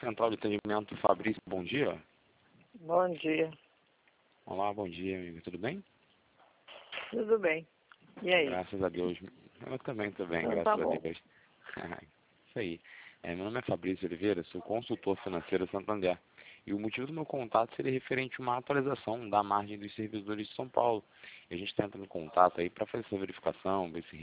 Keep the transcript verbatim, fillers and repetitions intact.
Central de Atendimento Fabrício, bom dia. Bom dia. Olá, bom dia, amigo. Tudo bem? Tudo bem. E aí? Graças a Deus. Eu também estou bem, Então, graças tá a bom. Deus. Isso aí. É, meu nome é Fabrício Oliveira, sou consultor financeiro Santander. E o motivo do meu contato seria referente a uma atualização da margem dos servidores de São Paulo. E a gente está entrando em contato aí para fazer essa verificação, ver se